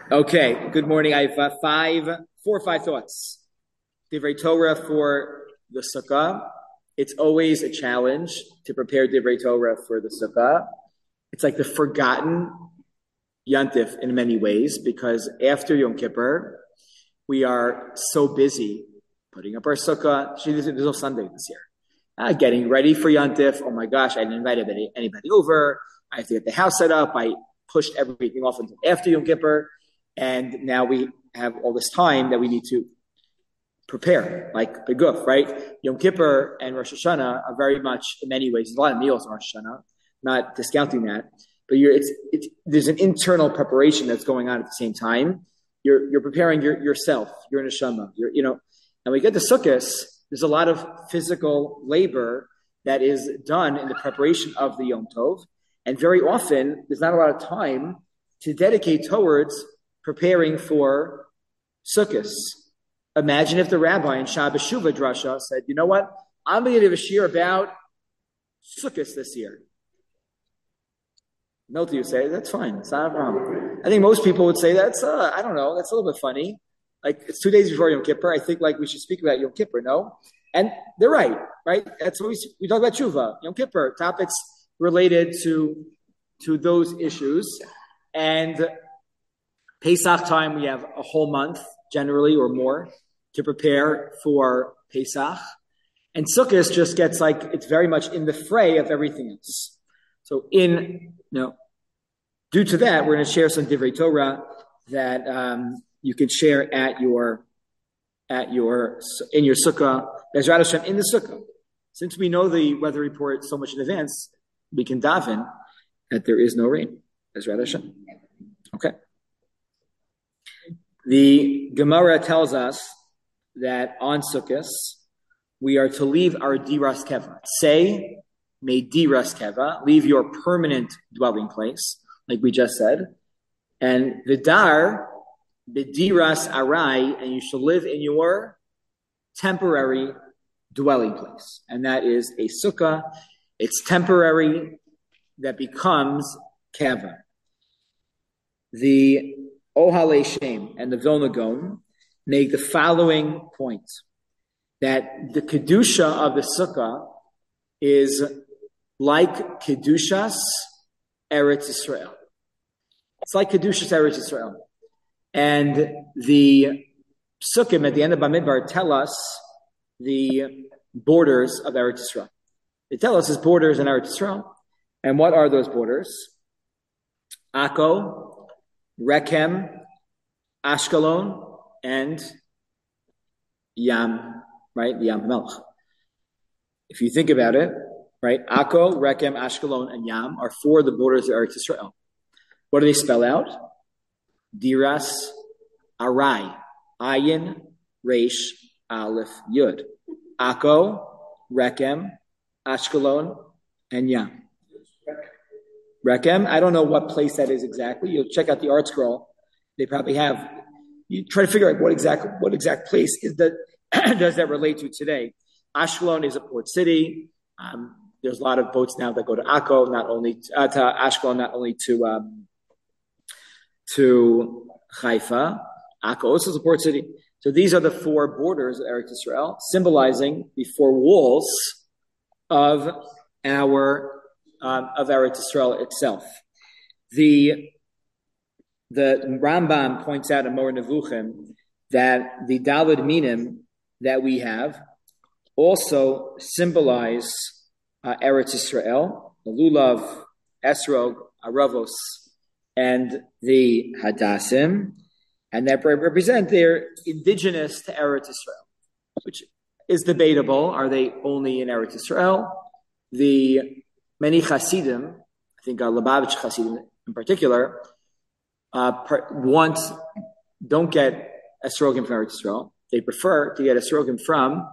Okay, good morning. I have four or five thoughts. Divrei Torah for the Sukkah. It's always a challenge to prepare Divrei Torah for the Sukkah. It's like the forgotten Yantif in many ways, because after Yom Kippur, we are so busy putting up our Sukkah. There's no Sunday this year. Getting ready for Yantif. Oh my gosh, I didn't invite anybody over. I have to get the house set up. I pushed everything off until after Yom Kippur. And now we have all this time that we need to prepare, like Beguf, right? Yom Kippur and Rosh Hashanah are very much, in many ways, there's a lot of meals in Rosh Hashanah, not discounting that, but there's an internal preparation that's going on at the same time. You're preparing yourself, your neshama, and we get to Sukkot, there's a lot of physical labor that is done in the preparation of the Yom Tov, and very often there's not a lot of time to dedicate towards preparing for Sukkot. Imagine if the rabbi in Shabbos Shuvah Drasha said, you know what? I'm going to give a shiur about Sukkot this year. Milty would say, that's fine. It's not a problem. I think most people would say I don't know, that's a little bit funny. Like, it's 2 days before Yom Kippur. I think we should speak about Yom Kippur, no? And they're right? That's what we talk about Shuvah, Yom Kippur, topics related to those issues. And Pesach time, we have a whole month, generally, or more, to prepare for Pesach. And Sukkot just gets it's very much in the fray of everything else. So due to that, we're going to share some Divrei Torah that you can share in your Sukkah, Bezrat Hashem, in the Sukkah. Since we know the weather report so much in advance, we can daven that there is no rain. Bezrat Hashem. Okay. The Gemara tells us that on Sukkot, we are to leave our diras keva. Say, may diras keva, leave your permanent dwelling place, like we just said. And vidar, bidiras arai, and you shall live in your temporary dwelling place. And that is a sukkah. It's temporary that becomes keva. The Ohale Shem and the Vilna Gaon make the following point, that the Kedusha of the Sukkah is like Kedushas Eretz Yisrael. It's like Kedushas Eretz Yisrael. And the Sukkim at the end of Bamidbar tell us the borders of Eretz Yisrael. They tell us its borders in Eretz Yisrael. And what are those borders? Akko, Rechem, Ashkelon, and Yam, right? The Yam HaMelech. If you think about it, right? Akko, Rechem, Ashkelon, and Yam are four of the borders of Eretz Yisrael. What do they spell out? Diras, Arai, Ayin, Resh, Aleph, Yud. Akko, Rechem, Ashkelon, and Yam. Rechem, I don't know what place that is exactly. You'll check out the art scroll. They probably have. You try to figure out what exact place is that does that relate to today. Ashkelon is a port city. There's a lot of boats now that go to Akko, not only to Ashkelon, not only to Haifa. Akko also is a port city. So these are the four borders of Eretz Yisrael, symbolizing the four walls of Eretz Yisrael itself. The Rambam points out in Moreh Nevuchim that the Daled Minim that we have also symbolize Eretz Yisrael, the Lulav, Esrog, Aravos, and the Hadassim, and that represent they're indigenous to Eretz Yisrael, which is debatable. Are they only in Eretz Yisrael? The many Hasidim, I think Lubavitch Hasidim in particular, don't get esrogim from Eretz Yisrael. They prefer to get esrogim from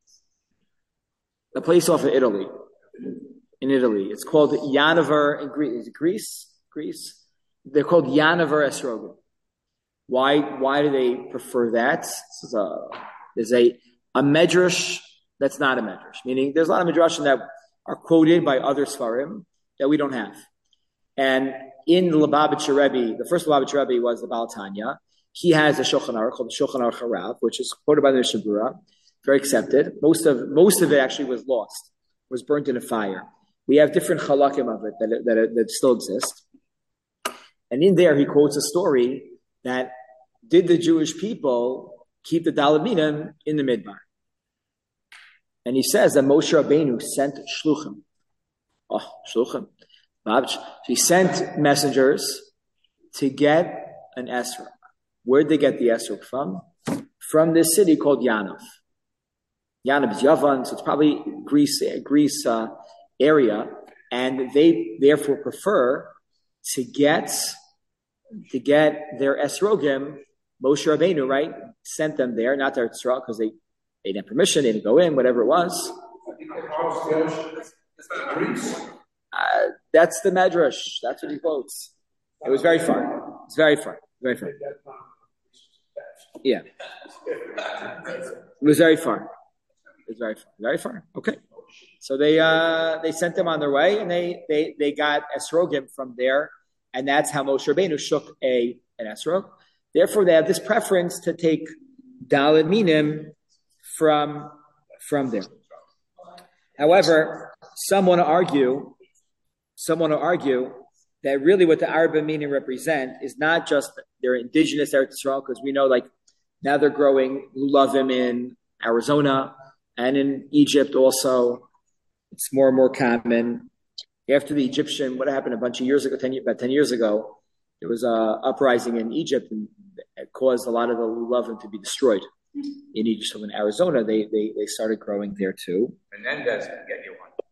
a place off of Italy. In Italy, it's called Yanover in Greece. Is it Greece? Greece. They're called Yanover esrogim. Why do they prefer that? There's a medrash that's not a medrash. Meaning, there's a lot of medrashim that are quoted by other Sfarim that we don't have. And in the Lubavitcher Rebbe, the first Lubavitcher Rebbe was the Baal Tanya. He has a Shulchan Aruch called the Shulchan Aruch Harav, which is quoted by the Mishnah Berurah, very accepted. Most of it actually was lost, was burnt in a fire. We have different halakim of it that still exist. And in there, he quotes a story that did the Jewish people keep the Daled Minim in the Midbar? And he says that Moshe Rabbeinu sent shluchim. Oh, shluchim. He sent messengers to get an esrog. Where'd they get the esrog from? From this city called Yanov. Yanov is Yavan, so it's probably Greece area, and they therefore prefer to get their esrogim. Moshe Rabbeinu, right, sent them there, not their Eretz Yisrael, because they didn't have permission, they didn't go in, whatever it was. That's the Medrash. That's what he quotes. It was very far. It's very far. Very far. Yeah. It was very far. It was very far. Very far. Okay. So they sent them on their way, and they got esrogim from there, and that's how Moshe Rabbeinu shook an esrog. Therefore, they have this preference to take Daled Minim from there. However, some want to argue that really what the Arba Minim represent is not just their indigenous Eretz Yisrael, because we know like now they're growing lulavim in Arizona and in Egypt also. It's more and more common. After the Egyptian, what happened about 10 years ago, there was an uprising in Egypt, and it caused a lot of the lulavim to be destroyed in Egypt. So in Arizona, they started growing there too. Menendez can get you one.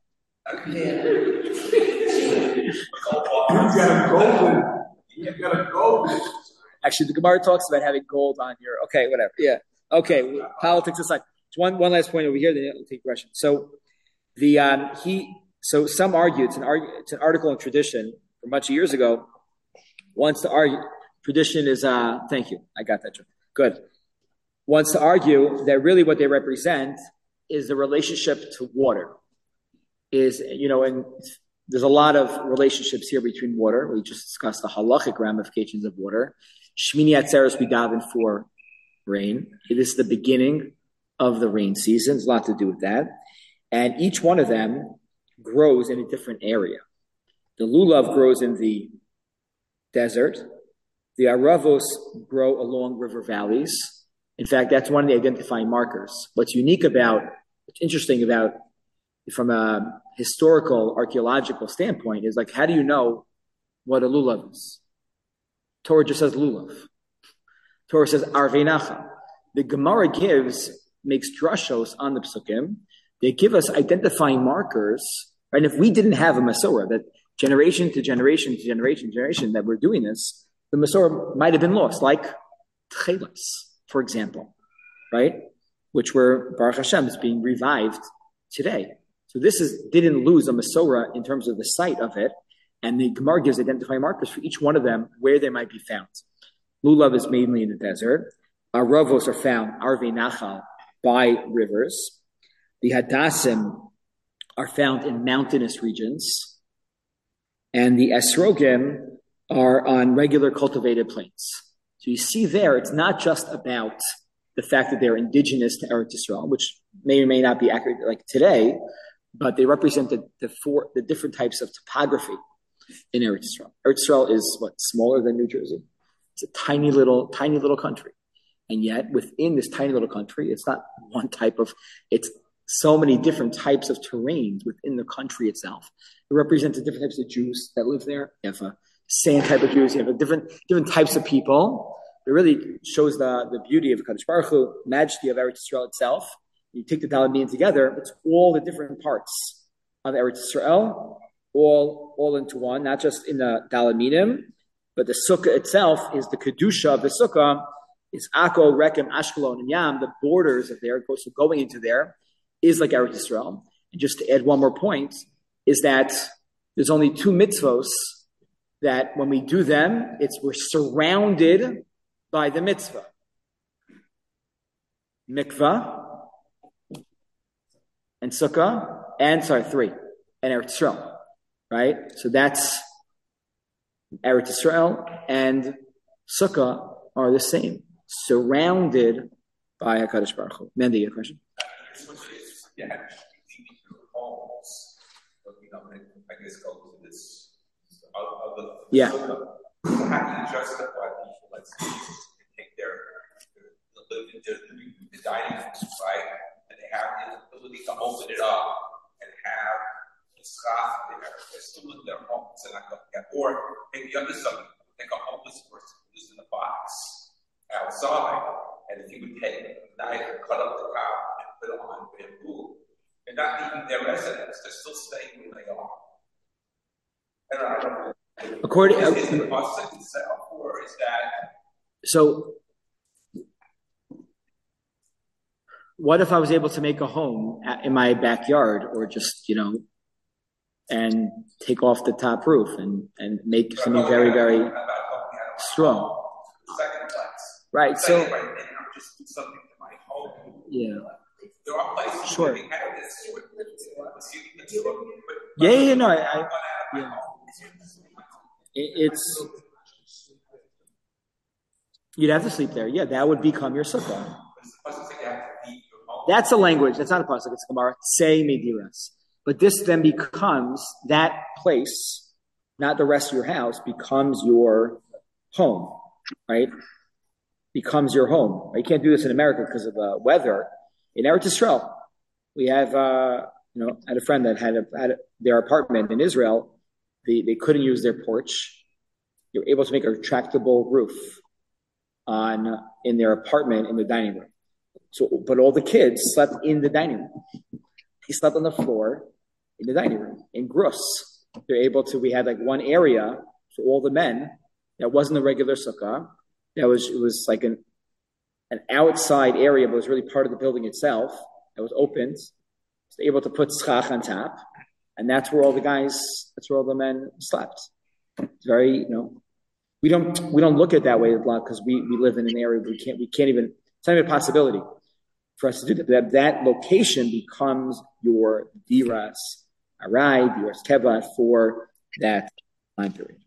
You got a gold. Actually, the Gemara talks about having gold on your. Okay, whatever. Yeah. Okay. Politics aside, one last point over here. Then I'll take a question. So So some argue it's an article in Tradition from much years ago. Wants to argue Tradition is thank you. I got that. Good. Wants to argue that really what they represent is the relationship to water. And there's a lot of relationships here between water. We just discussed the halachic ramifications of water. Shmini Atzeres we daven for rain. It is the beginning of the rain season. There's a lot to do with that. And each one of them grows in a different area. The lulav grows in the desert. The aravos grow along river valleys. In fact, that's one of the identifying markers. What's interesting about, from a historical, archaeological standpoint, is like, how do you know what a lulav is? Torah just says lulav. Torah says arvei nachal. The Gemara makes drushos on the psukim. They give us identifying markers. And if we didn't have a Masorah, that generation to generation to generation to generation that we're doing this, the Masorah might have been lost, like Tchelas, for example, right? Which were, Baruch Hashem, is being revived today. So didn't lose a Masorah in terms of the site of it, and the Gemara gives identifying markers for each one of them where they might be found. Lulav is mainly in the desert. Aravos are found, Arvei Nachal, by rivers. The Hadassim are found in mountainous regions, and the Esrogim are on regular cultivated plains. So you see there, it's not just about the fact that they're indigenous to Eretz Yisrael, which may or may not be accurate like today, but they represent the different types of topography in Eretz Yisrael. Eretz Yisrael is smaller than New Jersey. It's a tiny little country. And yet within this tiny little country, it's not one type of, it's so many different types of terrains within the country itself. It represents the different types of Jews that live there. You have a same type of Jews. You have different types of people. It really shows the beauty of Kadosh Baruch Hu, majesty of Eretz Yisrael itself. You take the Daled Minim together, it's all the different parts of Eretz Yisrael, all into one, not just in the Daled Minim, but the Sukkah itself is the Kedusha of the Sukkah, is Akko, Rechem, Ashkelon, and Yam, the borders of there, so going into there, is like Eretz Yisrael. And just to add one more point, is that there's only 2 mitzvos that when we do them, we're surrounded by the mitzvah. Mikvah and Sukkah, and 3, and Eretz Yisrael, right? So that's Eretz Israel and Sukkah are the same, surrounded by HaKadosh Baruch Hu. Mandy, your question? Yeah, homes, I guess go to this other. Yeah. How do you justify people, let's say, take the dining room, right? And they have the ability to open it up and have the staff there. They're still in their homes and not going to get. Or maybe the other side, like a homeless person who's in a box outside, and if you would take a knife and cut up the cow and put it on bamboo, they're not leaving their residence. They're still staying where they are. I don't know. According is it itself, or is that so? What if I was able to make a home in my backyard, or just and take off the top roof and make something very, very strong? Right. So right now, just do something to my home. Yeah. There are places Sure. where they have this. Yeah. No, yeah. It's you'd have to sleep there. Yeah, that would become your sukkah. That's a language. That's not a pasuk. It's Gemara. Say mediras. But this then becomes that place, not the rest of your house, becomes your home, right? Becomes your home. You can't do this in America because of the weather. In Eretz Israel, we have, I had a friend that had their apartment in Israel. They couldn't use their porch. They were able to make a retractable roof in their apartment in the dining room. So, but all the kids slept in the dining room. He slept on the floor in the dining room in Grus. They're able to. We had like one area for all the men that wasn't a regular sukkah. It was like an outside area, but it was really part of the building itself. That was opened. So they were able to put schach on top, and that's where all the men slept. It's very, we don't look at it that way because we live in an area where we can't even. It's not even a possibility for us to do that. That location becomes your diras arai, diras keva for that time period.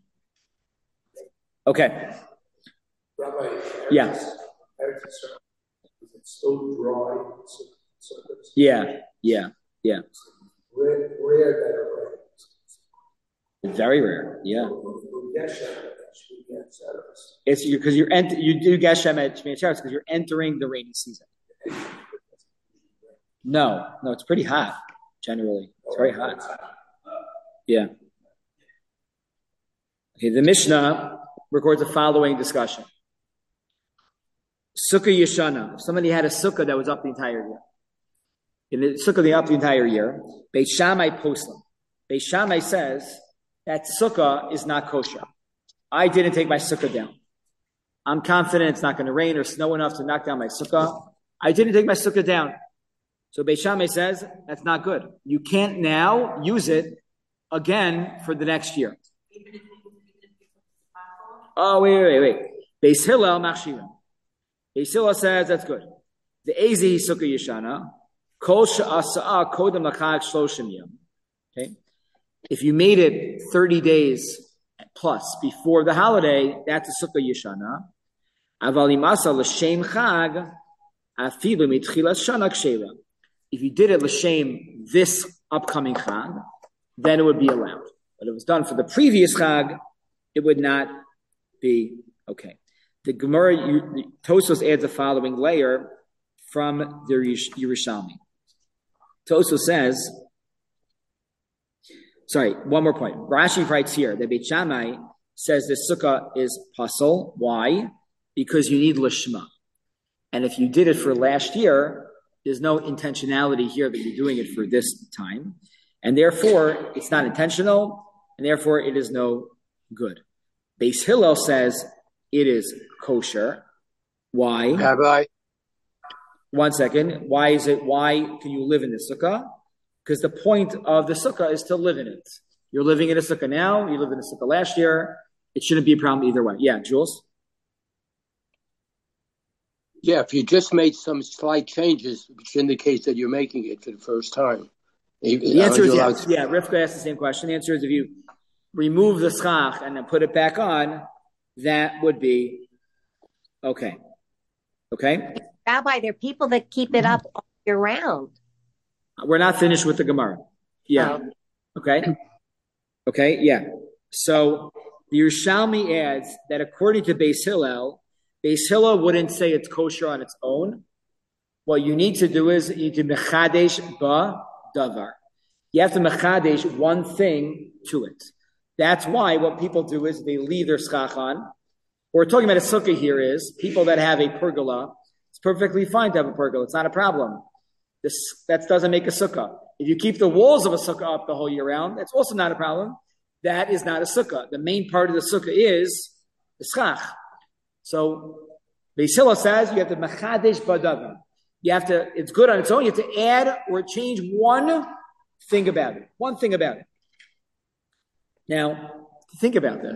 Okay. Rabbi, yeah. Is it still dry? Yeah. Rare that it rains. Very rare. Yeah. It's because you do Geshem at Shmini Atzeres because you're entering the rainy season. No, it's pretty hot generally. It's very hot. Yeah. Okay, the Mishnah records the following discussion. Sukkah Yeshana. If somebody had a sukkah that was up the entire year. In the sukkah up the entire year, Beit Shammai poslam. Beit Shammai says that sukkah is not kosher. I didn't take my sukkah down. I'm confident it's not going to rain or snow enough to knock down my sukkah. I didn't take my sukkah down. So Beit Shammai says that's not good. You can't now use it again for the next year. Oh, wait. Beis Hillel machshirim. Beis Hillel says that's good. The Ezi sukkah yeshana kol she'asa'ah kodem l'chag shloshim yom. Okay, if you made it 30 days plus before the holiday, that's a sukkah yeshana. Aval imasa l'shem chag afilu mitchilas shana kshera. If you did it l'shem this upcoming chag, then it would be allowed. But if it was done for the previous chag, it would not be okay. The Gemara, Tosfos adds the following layer from the Yerushalmi. Tosfos says, one more point. Rashi writes here that Beit Shammai says the sukkah is pasul. Why? Because you need lishma. And if you did it for last year, there's no intentionality here that you're doing it for this time. And therefore, it's not intentional, and therefore it is no good. Beis Hillel says it is kosher. Why? Rabbi. 1 second. Why can you live in the sukkah? Because the point of the sukkah is to live in it. You're living in a sukkah now. You lived in a sukkah last year. It shouldn't be a problem either way. Yeah, Jules? Yeah, if you just made some slight changes, which indicates that you're making it for the first time. The answer is yes. Yeah, Rivka asked the same question. The answer is if you remove the schach and then put it back on, that would be okay. Okay? Rabbi, there are people that keep it up all year round. We're not finished with the Gemara. Yeah. Okay? Okay, yeah. So the Yerushalmi adds that according to Beis Hillel wouldn't say it's kosher on its own. What you need to do is you need to mechadesh ba davar. You have to mechadesh one thing to it. That's why what people do is they leave their schach on. What we're talking about a sukkah here is people that have a pergola. It's perfectly fine to have a pergola. It's not a problem. That doesn't make a sukkah. If you keep the walls of a sukkah up the whole year round, that's also not a problem. That is not a sukkah. The main part of the sukkah is the schach. So Beis Hillel says you have to mechadesh badavar. You have to. It's good on its own. You have to add or change one thing about it. One thing about it. Now, think about this.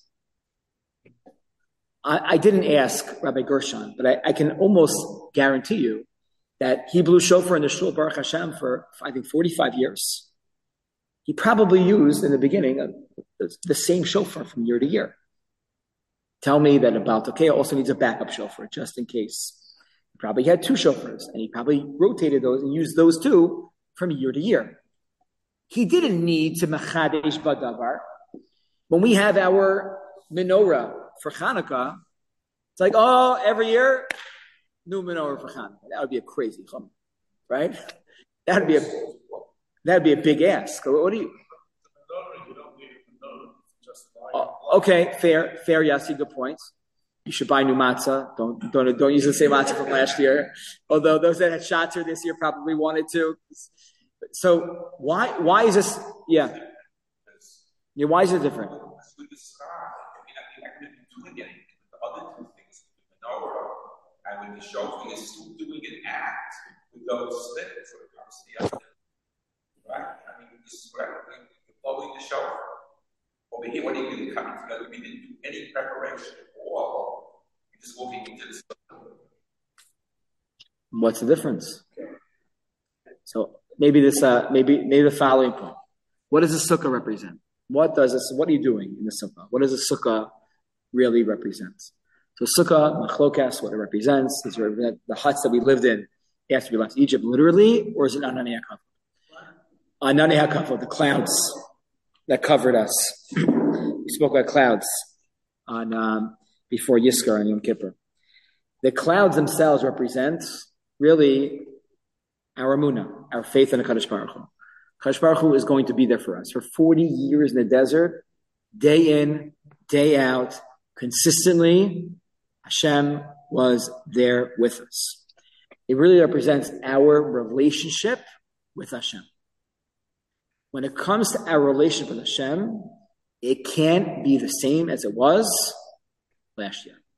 I didn't ask Rabbi Gershon, but I can almost guarantee you that he blew shofar in the Shul Baruch Hashem for, I think, 45 years. He probably used, in the beginning, the same shofar from year to year. Tell me that about also needs a backup shofar, just in case. He probably had two shofars, and he probably rotated those and used those two from year to year. He didn't need to mechadesh badavar. When we have our menorah for Hanukkah, it's like, every year, new menorah for Hanukkah. That would be a crazy chum, right? That'd be a big ask. What do you? Okay, fair, Yassi, good points. You should buy new matzah. Don't use the same matzah from last year. Although those that had shatter this year probably wanted to. So why is this? Yeah, why is it different? With the sky, I mean, doing it with the other two things, with the menorah and with the shofar, is still doing an act with those things when it comes to the other. Right? I mean, this is what you're blowing the shofar. Over here, what are you doing? Coming together, we didn't do any preparation at all. You're just walking into the sukkah. What's the difference? So maybe the following point. What does the sukkah represent? What are you doing in the sukkah? What does the sukkah really represent? So sukkah, machlokas, what it represents, does it represent the huts that we lived in after we left Egypt literally, or is it Anani HaKavod? Anani HaKavod, the clouds that covered us. We spoke about clouds on before Yizkor and Yom Kippur. The clouds themselves represent really our emunah, our faith in the Kadosh Baruch Hu. Kadosh Baruch Hu is going to be there for us. For 40 years in the desert, day in, day out, consistently, Hashem was there with us. It really represents our relationship with Hashem. When it comes to our relationship with Hashem, it can't be the same as it was last year.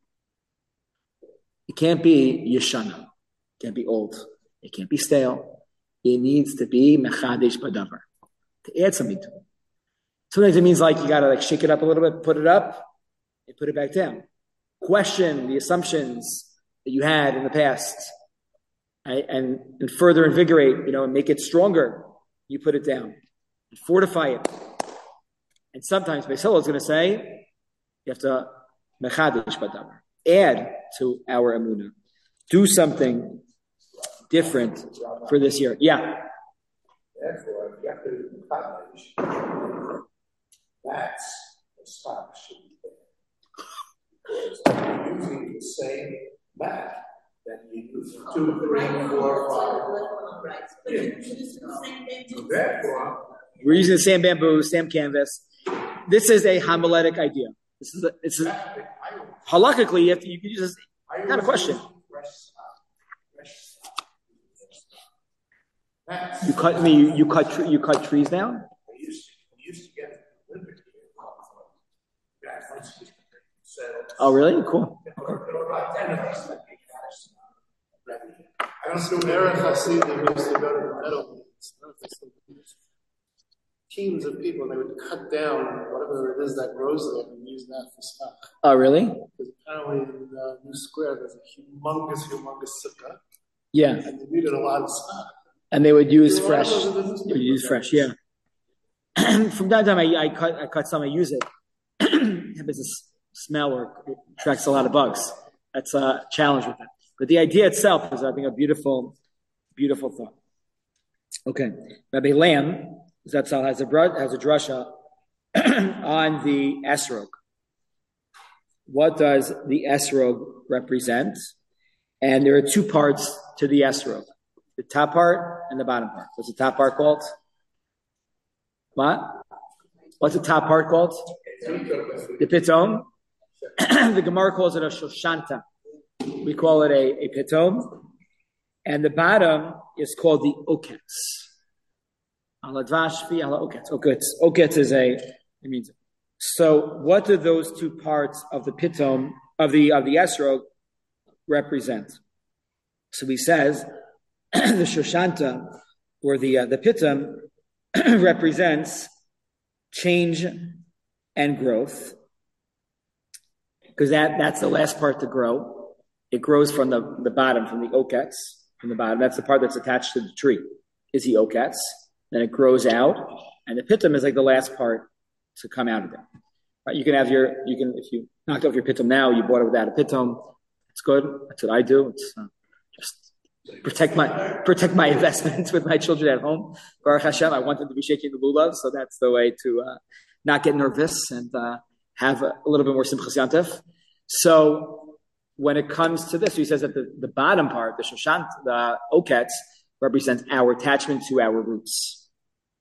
It can't be yeshana. It can't be old. It can't be stale. It needs to be mechadesh badavar, to add something to it. Sometimes it means like you got to shake it up a little bit, put it up, and put it back down. Question the assumptions that you had in the past, right? and further invigorate, and make it stronger. You put it down and fortify it. And sometimes Beis Hillel is going to say you have to mechadesh badavar, add to our emunah, do something different for this year. Yeah. Therefore, you have to accomplish. That's the stock should be there. Because you're using the same mat that you use 2, 3, 4, 5. So therefore, we're using the same bamboo, same canvas. This is a homiletic idea. This is halakhically you can use this. Not a question. You cut trees down? We used to get liberty. Oh, really? Cool. I don't know where Hasidim used to go to the metal. Teams of people, they would cut down whatever it is that grows there and use that for stock. Oh, really? Because apparently in New Square there's a humongous sukkah. Yeah. And they needed a lot of stock. And they would use fresh. Yeah. From time to time, I cut some, I use it. It has a smell or it attracts a lot of bugs. That's a challenge with it. But the idea itself is, I think, a beautiful, beautiful thought. Okay. Rabbi Lamb, Zatzal, has a drasha on the esrog. What does the esrog represent? And there are two parts to the esrog. The top part and the bottom part. What's the top part called? What? What's the top part called? The pitom. The Gemara calls it a shoshanta. We call it a pitom. And the bottom is called the oketz. Aladvashvi, ala oketz. Oketz is it means. So what do those two parts of the pitom, of the esrog, represent? So he says, the shoshanta, or the pitom, represents change and growth, because that's the last part to grow. It grows from the bottom, from the oketz, from the bottom. That's the part that's attached to the tree, is the oketz. Then it grows out, and the pitom is like the last part to come out of it. Right? If you knocked off your pitom now, you bought it without a pitom. It's good. That's what I do. It's just protect my investments with my children at home. Baruch Hashem, I want them to be shaking the lulav, so that's the way to not get nervous and have a little bit more simchas yantif. So when it comes to this, he says that the bottom part, the shoshant, the oketz, represents our attachment to our roots,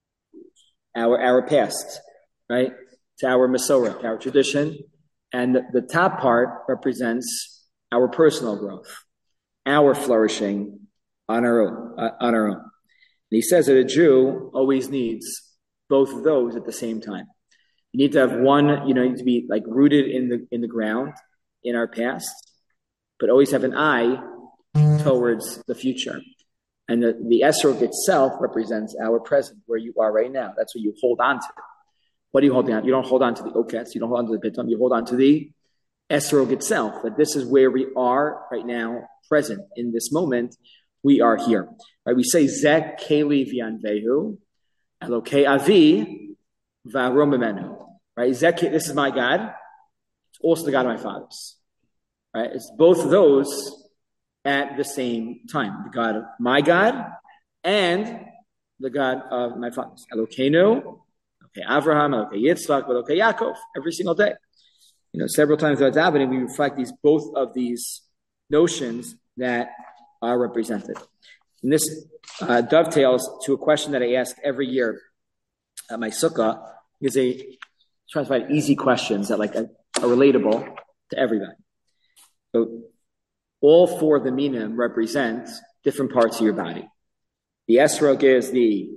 our past, right? To our Masorah, to our tradition. And the top part represents our personal growth, our flourishing on our own. And he says that a Jew always needs both of those at the same time. You need to have one, you need to be like rooted in the ground, in our past, but always have an eye towards the future. And the esrog itself represents our present, where you are right now. That's what you hold on to. What are you holding on? You don't hold on to the oketz, you don't hold on to the pitom, you hold on to the esrog itself. But this is where we are right now, present in this moment. We are here. Right? We say Zek Keli V'Anvehu, Elokei Avi V'Aromimenu. Right? Zek, this is my God. It's also the God of my fathers. Right? It's both of those at the same time. The God of my God and the God of my fathers. Elokeinu, Elokei Avraham, Elokei Yitzchak, Elokei Yaakov. Every single day. Several times throughout davening, we reflect both of these notions that are represented. And this dovetails to a question that I ask every year at my sukkah, because I try to find easy questions that are relatable to everybody. So all four of the minim represent different parts of your body. The esrog is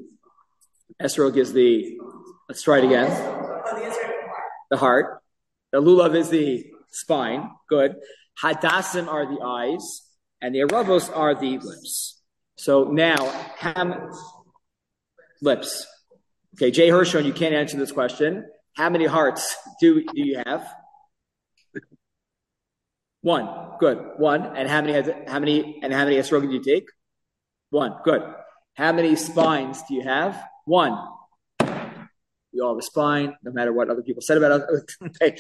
let's try it again. The heart. The lulav is the spine. Good. Hadassim are the eyes, and the aravos are the lips. So now, lips. Okay, Jay Hershon, you can't answer this question. How many hearts do you have? One. Good. One. And how many esrogim do you take? One. Good. How many spines do you have? One. We all have a spine, no matter what other people said about us. Okay.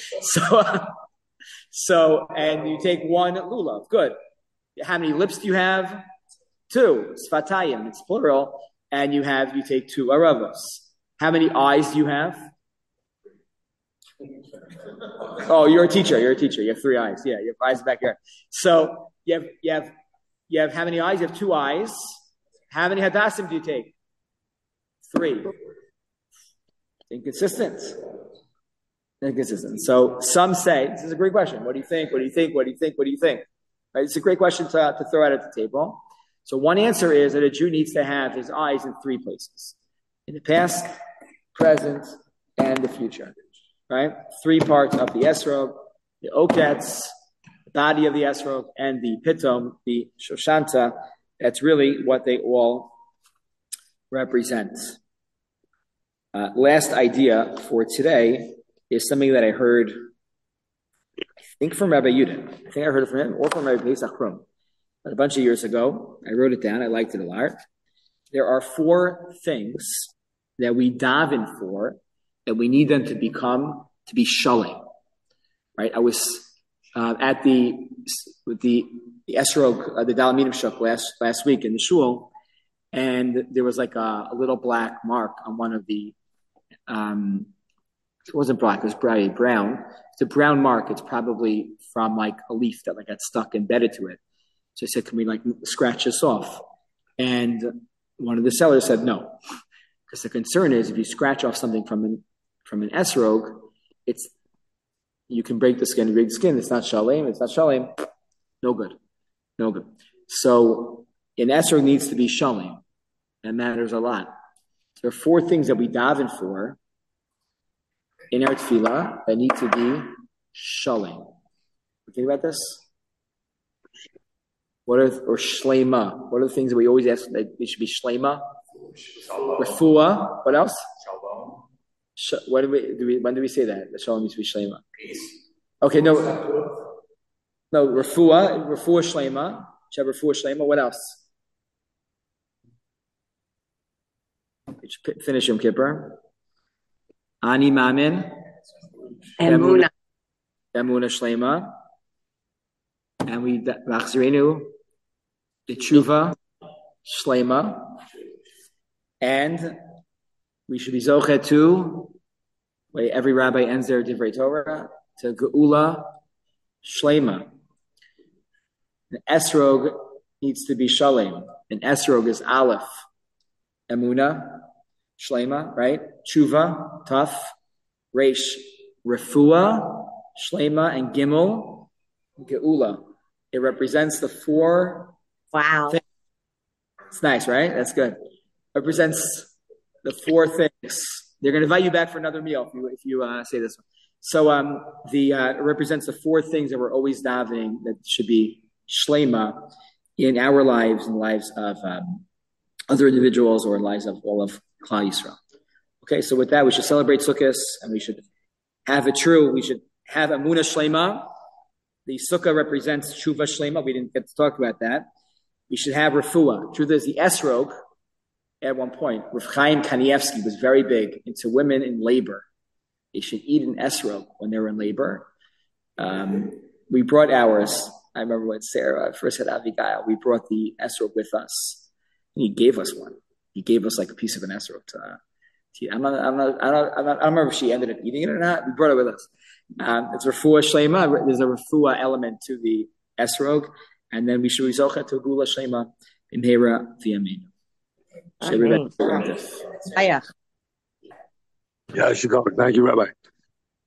So, and you take one lulav. Good. How many lips do you have? Two. Sfatayim. It's plural. And you take two aravos. How many eyes do you have? Oh, you're a teacher. You have three eyes. Yeah, you have eyes back here. So you have how many eyes? You have two eyes. How many hadassim do you take? Three. Inconsistent. So some say, this is a great question. What do you think? Right? It's a great question to throw out at the table. So one answer is that a Jew needs to have his eyes in three places. In the past, present, and the future. Right? Three parts of the esrog, the oketz, the body of the esrog, and the pitom, the shoshanta. That's really what they all represent. Last idea for today is something that I heard, I think from Rabbi Yudin. I think I heard it from him or from Rabbi Pesach Krum. But a bunch of years ago, I wrote it down. I liked it a lot. There are four things that we daven for, and we need them to be shalem. Right? I was at the Esrog, the Dalaminim Shuk last week in the shul, and there was like a little black mark on one of the. It wasn't black; it was probably brown. It's a brown mark. It's probably from like a leaf that like got stuck embedded to it. So I said, "Can we like scratch this off?" And one of the sellers said no, because the concern is if you scratch off something from an esrog, you can break the skin. It's not shalem. It's not shalem. No good. So an esrog needs to be shalem. That matters a lot. There are 4 things that we daven for in our tefillah that need to be shalem. Think about this. Or shlema? What are the things that we always ask that it should be shlema? Refuah. What else? When do we say that? The shalom needs to be shlema. Peace. Okay, no, refuah shlema. Should have refuah shlema. What else? Finish Yom Kippur. Ani Mamin. Emuna. Emuna Shlema. And we Machzirenu. The Tshuva Shlema. And we should be Zochet to, every rabbi ends their Divrei Torah, to Geula Shlema. An esrog needs to be Shalem. An esrog is Aleph. Emuna, Shlema, right? Tshuva, Taf, Reish, Refuah, Shlema, and Gimel, Geula. It represents the 4 Wow. things. It's nice, right? That's good. Represents the 4 things. They're going to invite you back for another meal if you say this one. So it represents the 4 things that we're always davening that should be Shlema in our lives and the lives of other individuals or lives of all of Klal Yisrael. Okay, so with that, we should celebrate Sukkot, and we should have it true. We should have Emunah Shlema. The Sukkah represents Tshuva Shlema. We didn't get to talk about that. We should have Refuah. Truth is, the Esrog, at one point, Rav Chaim Kanievsky was very big into women in labor. They should eat an esrog when they were in labor. We brought ours. I remember when Sarah first had Avigail, we brought the esrog with us. And he gave us one. He gave us like a piece of an esrog to eat. I don't remember if she ended up eating it or not. We brought it with us. It's refuah shlema. There's a refuah element to the esrog. And then we should rezocha to gula shlema in Hera v'yamin. Amen. Yeah, I should go. Thank you, Rabbi.